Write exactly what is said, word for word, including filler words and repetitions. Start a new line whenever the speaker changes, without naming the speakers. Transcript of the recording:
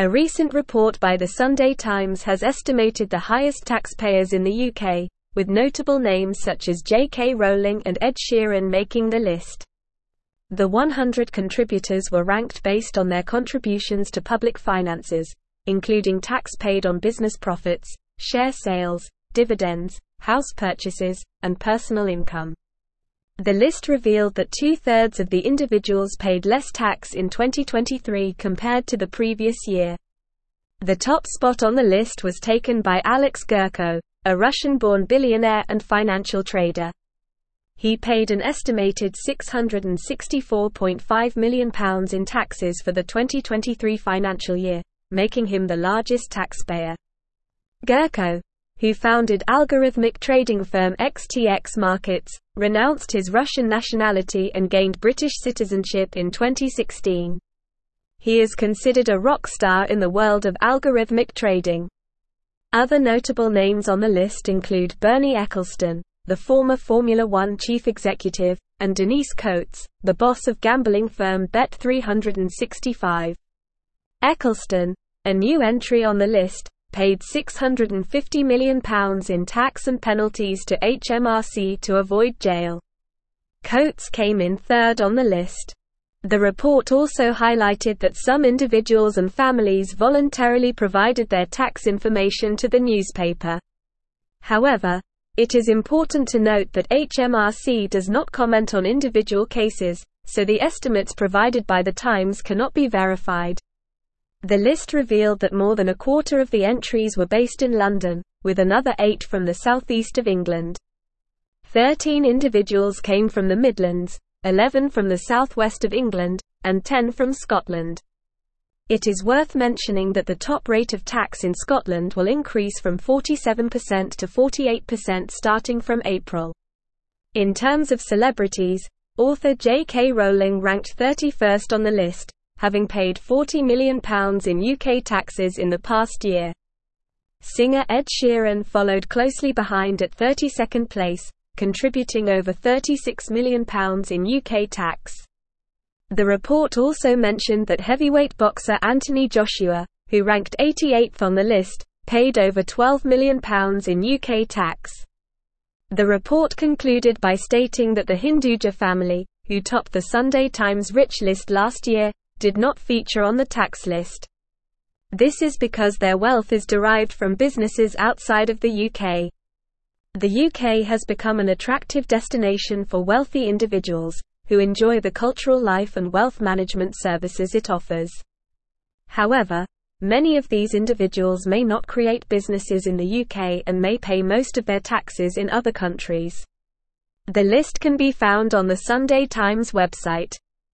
A recent report by the Sunday Times has estimated the highest taxpayers in the U K, with notable names such as J K Rowling and Ed Sheeran making the list. The one hundred contributors were ranked based on their contributions to public finances, including tax paid on business profits, share sales, dividends, house purchases, and personal income. The list revealed that two-thirds of the individuals paid less tax in twenty twenty-three compared to the previous year. The top spot on the list was taken by Alex Gerko, a Russian-born billionaire and financial trader. He paid an estimated six hundred sixty-four point five million pounds in taxes for the twenty twenty-three financial year, making him the largest taxpayer. Gerko, who founded algorithmic trading firm X T X Markets, renounced his Russian nationality and gained British citizenship in twenty sixteen. He is considered a rock star in the world of algorithmic trading. Other notable names on the list include Bernie Ecclestone, the former Formula One chief executive, and Denise Coates, the boss of gambling firm Bet three sixty-five. Ecclestone, a new entry on the list, paid six hundred fifty million pounds in tax and penalties to H M R C to avoid jail. Coates came in third on the list. The report also highlighted that some individuals and families voluntarily provided their tax information to the newspaper. However, it is important to note that H M R C does not comment on individual cases, so the estimates provided by the Times cannot be verified. The list revealed that more than a quarter of the entries were based in London, with another eight from the southeast of England. Thirteen individuals came from the Midlands, eleven from the southwest of England, and ten from Scotland. It is worth mentioning that the top rate of tax in Scotland will increase from forty-seven percent to forty-eight percent starting from April. In terms of celebrities, author J K Rowling ranked thirty-first on the list, having paid forty million pounds in U K taxes in the past year. Singer Ed Sheeran followed closely behind at thirty-second place, contributing over thirty-six million pounds in U K tax. The report also mentioned that heavyweight boxer Anthony Joshua, who ranked eighty-eighth on the list, paid over twelve million pounds in U K tax. The report concluded by stating that the Hinduja family, who topped the Sunday Times Rich list last year, did not feature on the tax list. This is because their wealth is derived from businesses outside of the U K. The U K has become an attractive destination for wealthy individuals, who enjoy the cultural life and wealth management services it offers. However, many of these individuals may not create businesses in the U K and may pay most of their taxes in other countries. The list can be found on the Sunday Times website.